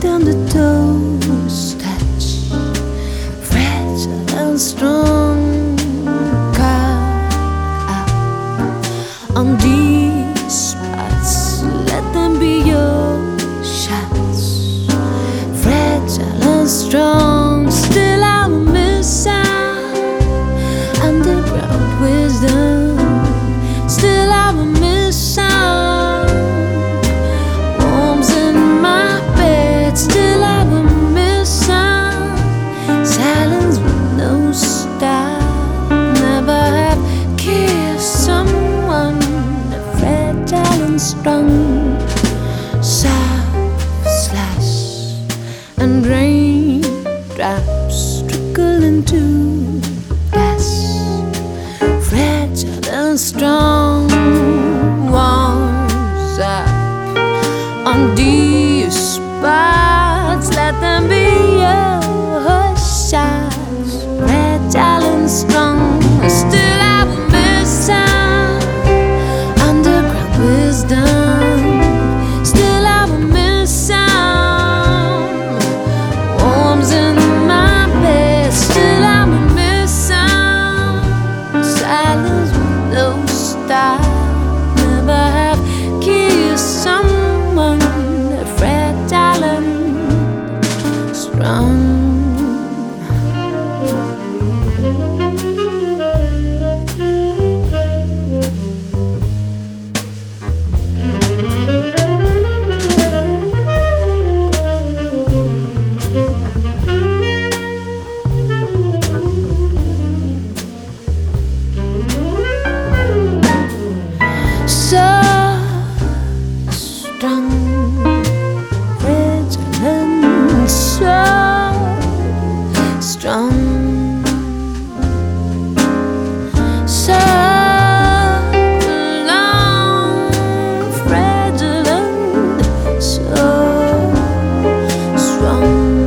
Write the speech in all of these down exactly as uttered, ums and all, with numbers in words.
down the toes, touch, fragile and strong, caught up on these spots. Let them be your shots, fragile and strong. Still I will miss out underground wisdom. Still I will miss out warmth in my bed. Still I will miss out silence with no stop. Never have kissed someone fragile and strong. Soft slush and raindrops trickle into dust. Fragile and strong, warms up on these spots. Let them be your shots, fragile and strong. Still I will miss out underground wisdom. Still I will miss out warmth in my bed. Still I will miss out silence with no stop. Never have kissed someone fragile and strong. So strong, fragile and so strong. So long, fragile and so strong.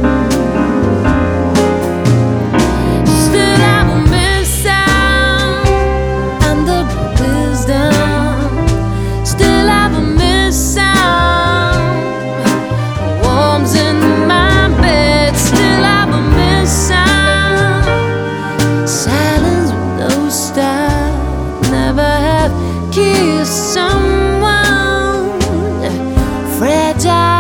Still I will miss out underground wisdom. Still I will miss out warmth in my bed. Still I will miss out silence with no stop. Never have kissed someone fragile